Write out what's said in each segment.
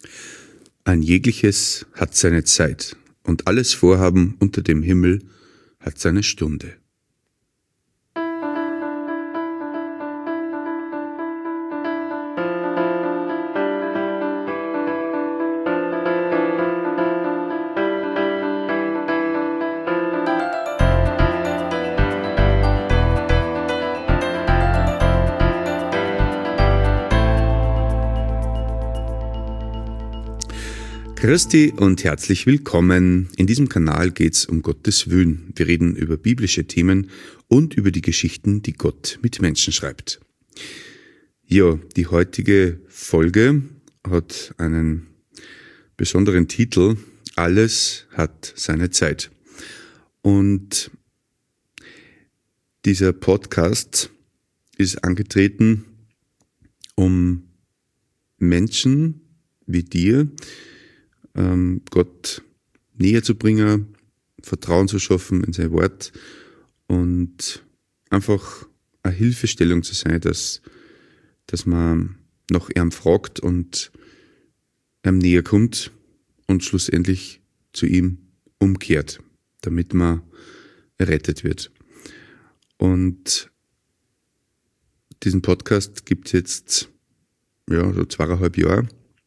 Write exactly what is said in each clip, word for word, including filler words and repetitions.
Ein jegliches hat seine Zeit, und alles Vorhaben unter dem Himmel hat seine Stunde. Christi und herzlich willkommen. In diesem Kanal geht es um Gottes Willen. Wir reden über biblische Themen und über die Geschichten, die Gott mit Menschen schreibt. Ja, die heutige Folge hat einen besonderen Titel: Alles hat seine Zeit. Und dieser Podcast ist angetreten, um Menschen wie dir Gott näher zu bringen, Vertrauen zu schaffen in sein Wort und einfach eine Hilfestellung zu sein, dass, dass man nach ihm fragt und ihm näher kommt und schlussendlich zu ihm umkehrt, damit man errettet wird. Und diesen Podcast gibt es jetzt ja, so zweieinhalb Jahre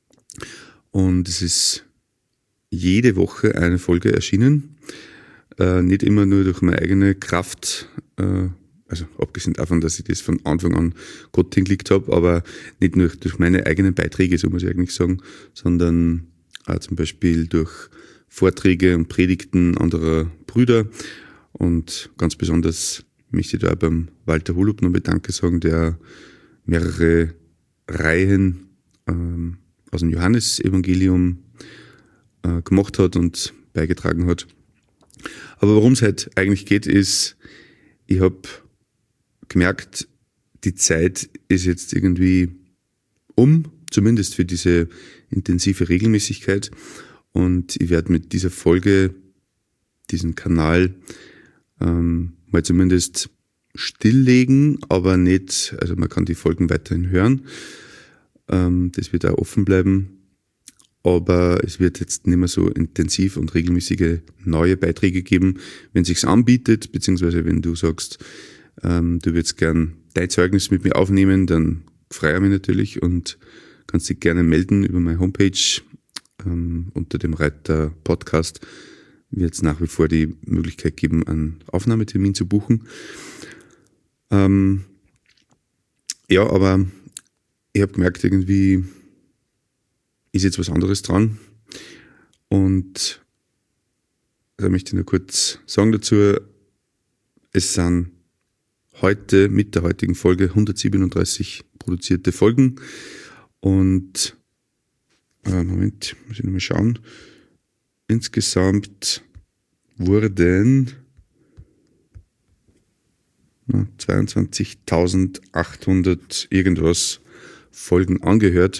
und es ist jede Woche eine Folge erschienen, äh, nicht immer nur durch meine eigene Kraft, äh, also abgesehen davon, dass ich das von Anfang an Gott hingelegt habe, aber nicht nur durch meine eigenen Beiträge, so muss ich eigentlich sagen, sondern auch zum Beispiel durch Vorträge und Predigten anderer Brüder, und ganz besonders möchte ich da auch beim Walter Holub noch Danke sagen, der mehrere Reihen ähm, aus dem Johannesevangelium gemacht hat und beigetragen hat. Aber worum es halt eigentlich geht, ist, ich habe gemerkt, die Zeit ist jetzt irgendwie um, zumindest für diese intensive Regelmäßigkeit, und ich werde mit dieser Folge diesen Kanal ähm, mal zumindest stilllegen, aber nicht, also man kann die Folgen weiterhin hören, ähm, das wird auch offen bleiben. Aber es wird jetzt nicht mehr so intensiv und regelmäßige neue Beiträge geben. Wenn es sich anbietet, beziehungsweise wenn du sagst, ähm, du würdest gern dein Zeugnis mit mir aufnehmen, dann freue ich mich natürlich und kannst dich gerne melden über meine Homepage. Ähm, unter dem Reiter Podcast wird es nach wie vor die Möglichkeit geben, einen Aufnahmetermin zu buchen. Ähm, ja, aber ich habe gemerkt, irgendwie ist jetzt was anderes dran, und da möchte ich nur kurz sagen dazu, es sind heute mit der heutigen Folge hundertsiebenunddreißig produzierte Folgen, und äh, Moment, muss ich nochmal schauen, insgesamt wurden na, zweiundzwanzigtausendachthundert irgendwas Folgen angehört.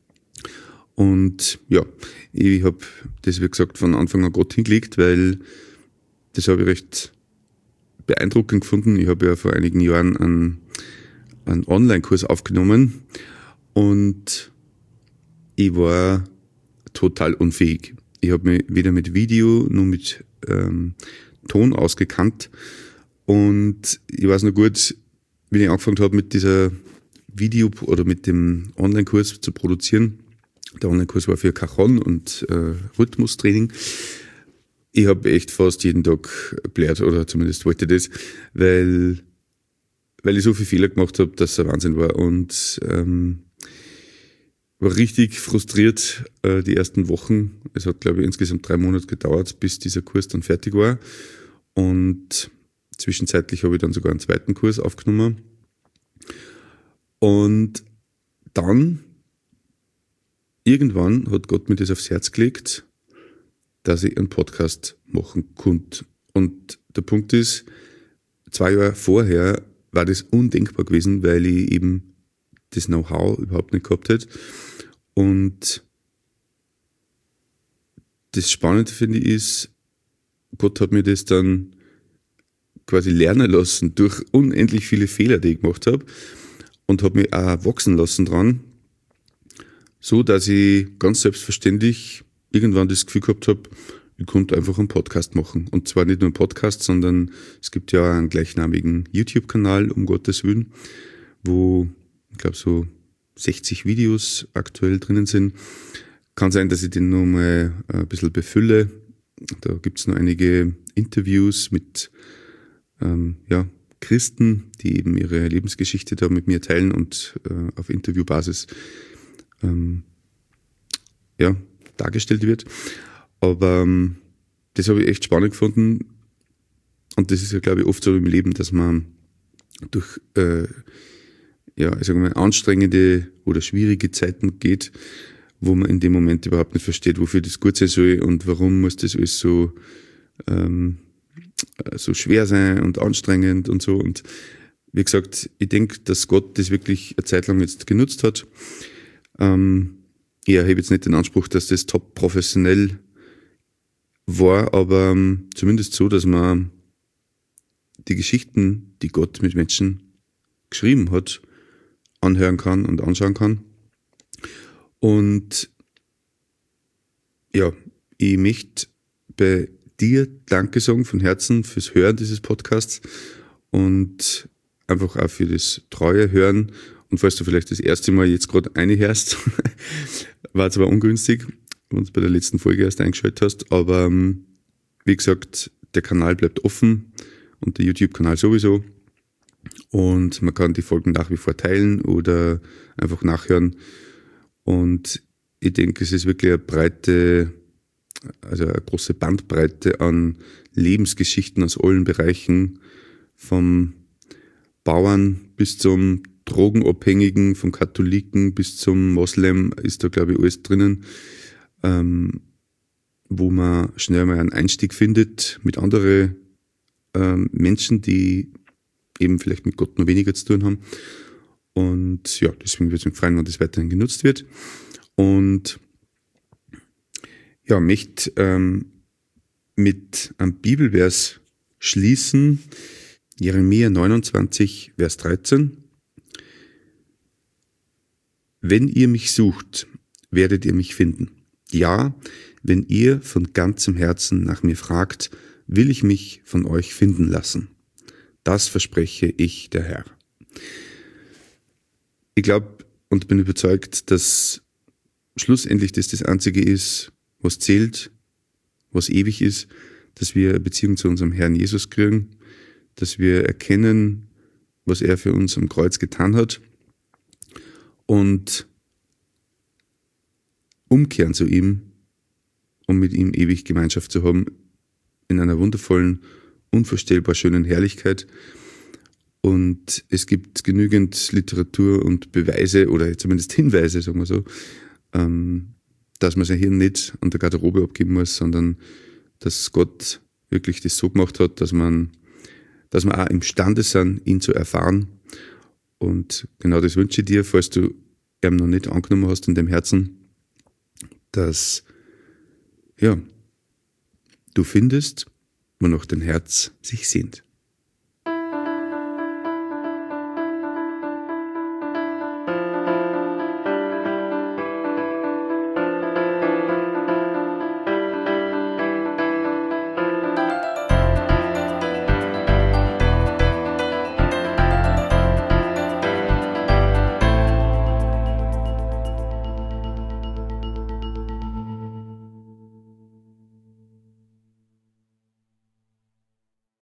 Und ja, ich habe das, wie gesagt, von Anfang an Gott hingelegt, weil das habe ich recht beeindruckend gefunden. Ich habe ja vor einigen Jahren einen, einen Online-Kurs aufgenommen und ich war total unfähig. Ich habe mich weder mit Video noch mit ähm, Ton ausgekannt, und ich weiß noch gut, wie ich angefangen habe mit dieser Video- oder mit dem Online-Kurs zu produzieren. Der Online-Kurs war für Cajon und äh, Rhythmustraining. Ich habe echt fast jeden Tag blärt, oder zumindest wollte das, weil, weil ich so viele Fehler gemacht habe, dass es ein Wahnsinn war. Und ähm, war richtig frustriert äh, die ersten Wochen. Es hat, glaube ich, insgesamt drei Monate gedauert, bis dieser Kurs dann fertig war. Und zwischenzeitlich habe ich dann sogar einen zweiten Kurs aufgenommen. Und dann irgendwann hat Gott mir das aufs Herz gelegt, dass ich einen Podcast machen konnte. Und der Punkt ist, zwei Jahre vorher war das undenkbar gewesen, weil ich eben das Know-how überhaupt nicht gehabt hätte. Und das Spannende, finde ich, ist, Gott hat mir das dann quasi lernen lassen durch unendlich viele Fehler, die ich gemacht habe, und hat mich auch wachsen lassen dran. so, dass ich ganz selbstverständlich irgendwann das Gefühl gehabt habe, ich konnte einfach einen Podcast machen. Und zwar nicht nur einen Podcast, sondern es gibt ja einen gleichnamigen YouTube-Kanal, um Gottes Willen, wo, ich glaube, so sechzig Videos aktuell drinnen sind. Kann sein, dass ich den nur mal ein bisschen befülle. Da gibt es noch einige Interviews mit ähm, ja, Christen, die eben ihre Lebensgeschichte da mit mir teilen und äh, auf Interviewbasis ähm, ja, dargestellt wird. Aber ähm, das habe ich echt spannend gefunden. Und das ist ja, glaube ich, oft so im Leben, dass man durch äh, ja, ich sage mal, anstrengende oder schwierige Zeiten geht, wo man in dem Moment überhaupt nicht versteht, wofür das gut sein soll und warum muss das alles so, ähm, so schwer sein und anstrengend und so. Und wie gesagt, ich denke, dass Gott das wirklich eine Zeit lang jetzt genutzt hat. Ähm, ich erhebe jetzt nicht den Anspruch, dass das top professionell war, aber ähm, zumindest so, dass man die Geschichten, die Gott mit Menschen geschrieben hat, anhören kann und anschauen kann. Und ja, ich möchte bei dir Danke sagen von Herzen fürs Hören dieses Podcasts und einfach auch für das treue Hören. Und falls du vielleicht das erste Mal jetzt gerade reinhörst, war zwar ungünstig, wenn du bei der letzten Folge erst eingeschaltet hast, aber ähm, wie gesagt, der Kanal bleibt offen und der YouTube-Kanal sowieso. Und man kann die Folgen nach wie vor teilen oder einfach nachhören. Und ich denke, es ist wirklich eine breite, also eine große Bandbreite an Lebensgeschichten aus allen Bereichen, vom Bauern bis zum Drogenabhängigen, vom Katholiken bis zum Moslem ist da, glaube ich, alles drinnen, ähm, wo man schnell mal einen Einstieg findet mit anderen ähm, Menschen, die eben vielleicht mit Gott noch weniger zu tun haben. Und ja, deswegen würde es mich freuen, wenn das weiterhin genutzt wird. Und ja, möchte ähm, mit einem Bibelvers schließen, Jeremia neunundzwanzig, Vers dreizehn. Wenn ihr mich sucht, werdet ihr mich finden. Ja, wenn ihr von ganzem Herzen nach mir fragt, will ich mich von euch finden lassen. Das verspreche ich, der Herr. Ich glaube und bin überzeugt, dass schlussendlich das das Einzige ist, was zählt, was ewig ist, dass wir eine Beziehung zu unserem Herrn Jesus kriegen, dass wir erkennen, was er für uns am Kreuz getan hat und umkehren zu ihm, um mit ihm ewig Gemeinschaft zu haben, in einer wundervollen, unvorstellbar schönen Herrlichkeit. Und es gibt genügend Literatur und Beweise oder zumindest Hinweise, sagen wir so, dass man sein Hirn nicht an der Garderobe abgeben muss, sondern dass Gott wirklich das so gemacht hat, dass man, dass man auch imstande sind, ihn zu erfahren. Und genau das wünsche ich dir, falls du ihn noch nicht angenommen hast in deinem Herzen, dass ja, du findest, wonach dein Herz sich sehnt.